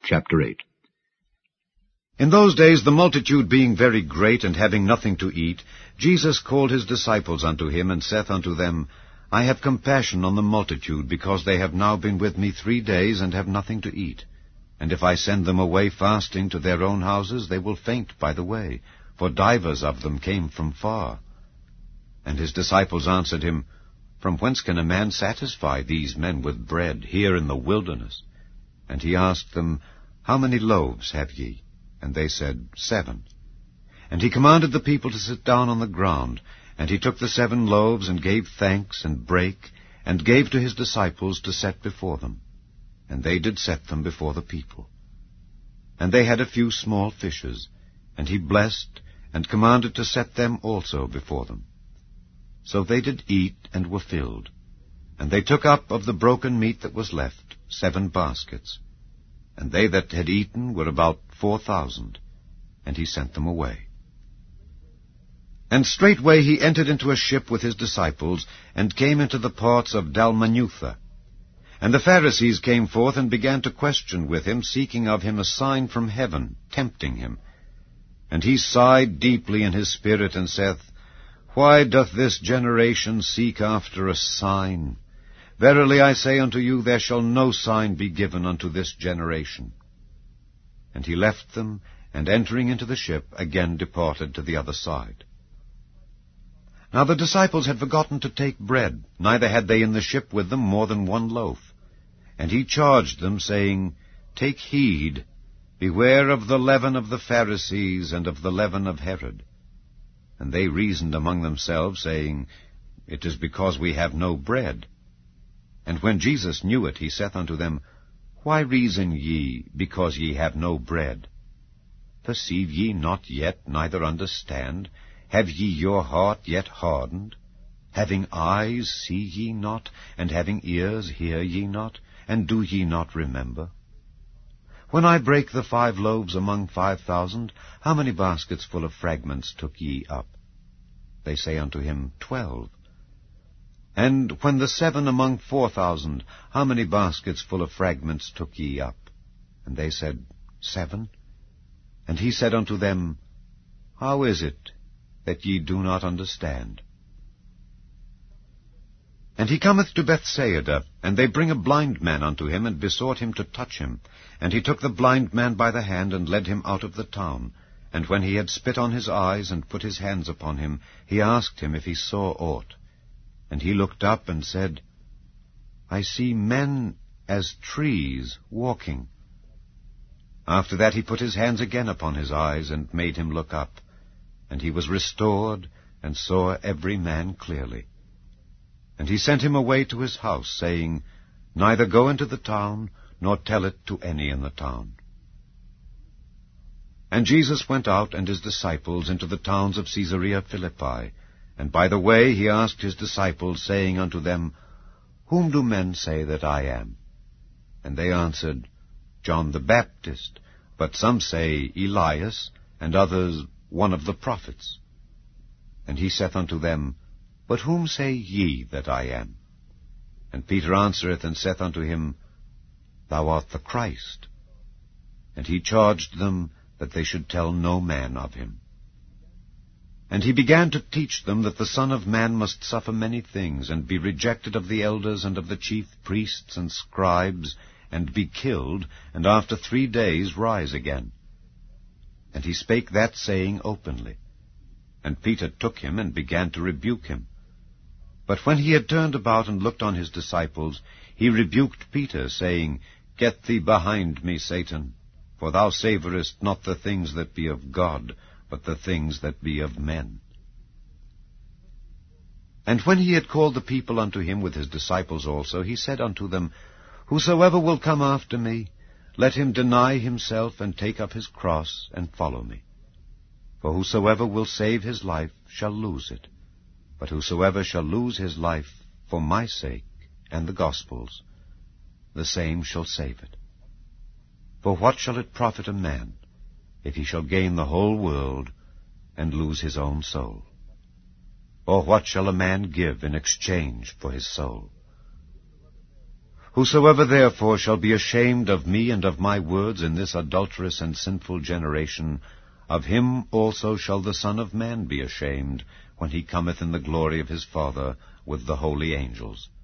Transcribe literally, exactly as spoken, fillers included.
Chapter eight. In those days, the multitude being very great, and having nothing to eat, Jesus called his disciples unto him, and saith unto them, I have compassion on the multitude, because they have now been with me three days, and have nothing to eat. And if I send them away fasting to their own houses, they will faint by the way, for divers of them came from far. And his disciples answered him, From whence can a man satisfy these men with bread here in the wilderness? And he asked them, How many loaves have ye? And they said, Seven. And he commanded the people to sit down on the ground. And he took the seven loaves, and gave thanks, and brake, and gave to his disciples to set before them. And they did set them before the people. And they had a few small fishes, and he blessed, and commanded to set them also before them. So they did eat, and were filled. And they took up of the broken meat that was left seven baskets. And they that had eaten were about four thousand. And he sent them away. And straightway he entered into a ship with his disciples, and came into the ports of Dalmanutha. And the Pharisees came forth, and began to question with him, seeking of him a sign from heaven, tempting him. And he sighed deeply in his spirit, and saith, Why doth this generation seek after a sign? Verily I say unto you, there shall no sign be given unto this generation. And he left them, and entering into the ship, again departed to the other side. Now the disciples had forgotten to take bread, neither had they in the ship with them more than one loaf. And he charged them, saying, Take heed, beware of the leaven of the Pharisees, and of the leaven of Herod. And they reasoned among themselves, saying, It is because we have no bread. And when Jesus knew it, he saith unto them, Why reason ye, because ye have no bread? Perceive ye not yet, neither understand? Have ye your heart yet hardened? Having eyes, see ye not? And having ears, hear ye not? And do ye not remember? When I brake the five loaves among five thousand, how many baskets full of fragments took ye up? They say unto him, Twelve. And when the seven among four thousand, how many baskets full of fragments took ye up? And they said, Seven. And he said unto them, How is it that ye do not understand? And he cometh to Bethsaida, and they bring a blind man unto him, and besought him to touch him. And he took the blind man by the hand, and led him out of the town. And when he had spit on his eyes, and put his hands upon him, he asked him if he saw aught. And he looked up, and said, I see men as trees walking. After that he put his hands again upon his eyes, and made him look up. And he was restored, and saw every man clearly. And he sent him away to his house, saying, Neither go into the town, nor tell it to any in the town. And Jesus went out, and his disciples, into the towns of Caesarea Philippi. And by the way he asked his disciples, saying unto them, Whom do men say that I am? And they answered, John the Baptist, but some say Elias, and others one of the prophets. And he saith unto them, But whom say ye that I am? And Peter answereth and saith unto him, Thou art the Christ. And he charged them that they should tell no man of him. And he began to teach them that the Son of Man must suffer many things, and be rejected of the elders and of the chief priests and scribes, and be killed, and after three days rise again. And he spake that saying openly. And Peter took him, and began to rebuke him. But when he had turned about and looked on his disciples, he rebuked Peter, saying, Get thee behind me, Satan, for thou savourest not the things that be of God, but the things that be of men. And when he had called the people unto him with his disciples also, he said unto them, Whosoever will come after me, let him deny himself, and take up his cross, and follow me. For whosoever will save his life shall lose it, but whosoever shall lose his life for my sake and the gospel's, the same shall save it. For what shall it profit a man, if he shall gain the whole world, and lose his own soul? Or what shall a man give in exchange for his soul? Whosoever therefore shall be ashamed of me and of my words in this adulterous and sinful generation, of him also shall the Son of Man be ashamed, when he cometh in the glory of his Father with the holy angels.